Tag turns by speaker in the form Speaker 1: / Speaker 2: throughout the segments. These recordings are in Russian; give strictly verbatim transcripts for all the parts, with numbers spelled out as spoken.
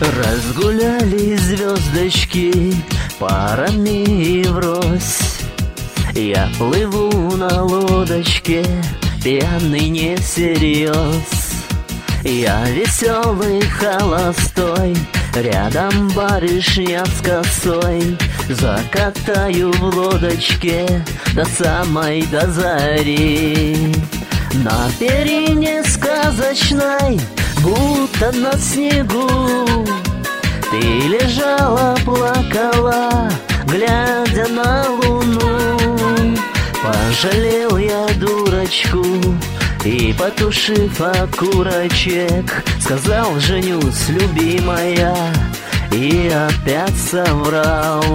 Speaker 1: Разгуляли звездочки парами и врозь. Я плыву на лодочке, пьяный не всерьез. Я веселый, холостой, рядом барышня с косой. Закатаю в лодочке до самой до зари. На перине сказочной, будто на снегу, ты лежала, плакала, глядя на луну. Пожалел я дурочку и, потушив окурочек, сказал: женюсь, любимая, и опять соврал.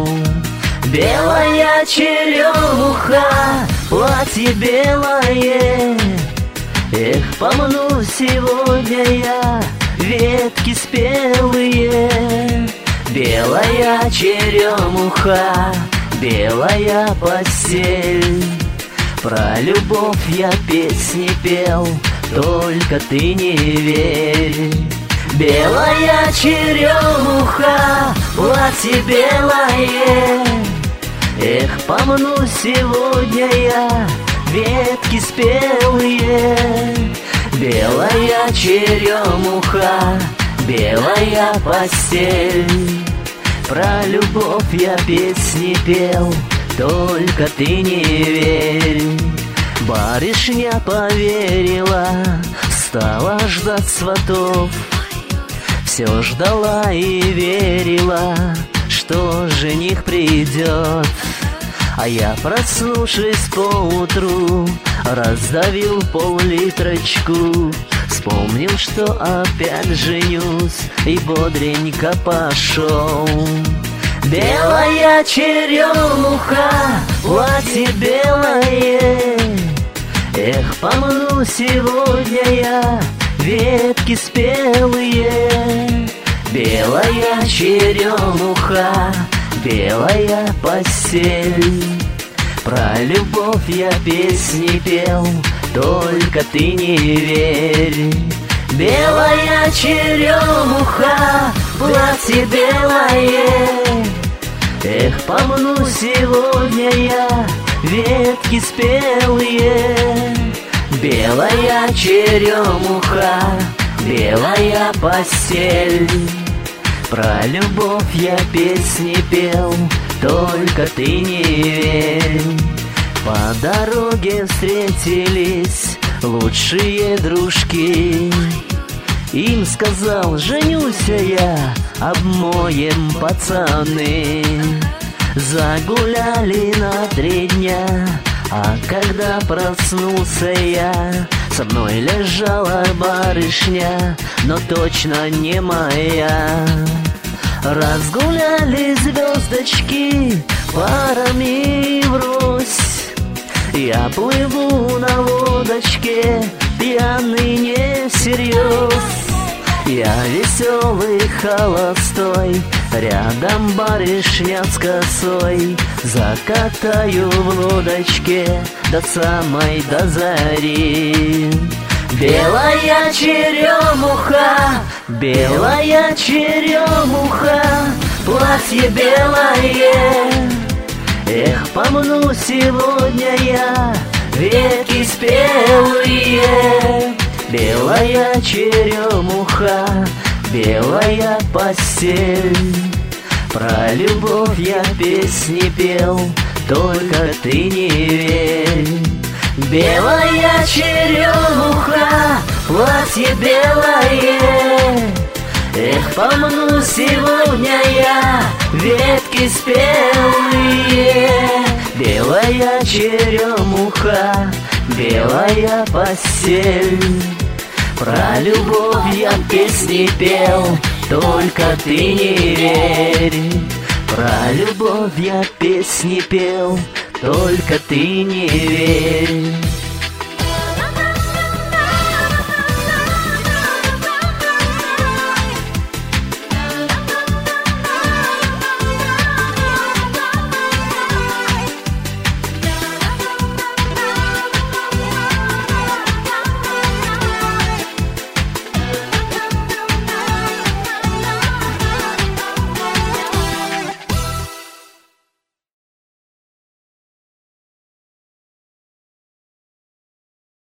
Speaker 1: Белая черемуха, платье белое, эх, помну сегодня я ветки спелые. Белая черемуха, белая постель, про любовь я песни пел, только ты не верь. Белая черемуха, платье белое, эх, помну сегодня я ветки спелые. Белая черемуха, белая постель, про любовь я песни пел, только ты не верь. Барышня поверила, стала ждать сватов, все ждала и верила, что жених придет. А я, проснувшись поутру, раздавил пол-литрочку, вспомнил, что опять женюсь, и бодренько пошел. Белая черемуха, платье белое, эх, помну сегодня я ветки спелые. Белая черемуха, белая постель, про любовь я песни пел, только ты не верь. Белая черемуха, платье белое, эх, помну сегодня я ветки спелые. Белая черемуха, белая постель, про любовь я песни пел, только ты не верь. По дороге встретились лучшие дружки, им сказал: женюсь я, обмоем, пацаны. Загуляли на три дня, а когда проснулся я, со мной лежала барышня, но точно не моя. Разгуляли звездочки парами врозь. Я плыву на лодочке, пьяный не всерьез. Я веселый, холостой, рядом барышня с косой. Закатаю в лодочке до самой до зари. Белая черемуха, белая черемуха, платье белое, эх, помну сегодня я ветки спелые. Белая черемуха, белая постель, про любовь я песни пел, только ты не верь. Белая черемуха, платье белое, эх, помну сегодня я ветки спелые. Белая черемуха, белая постель, про любовь я песни пел, только ты не верь. Про любовь я песни пел, только ты не верь.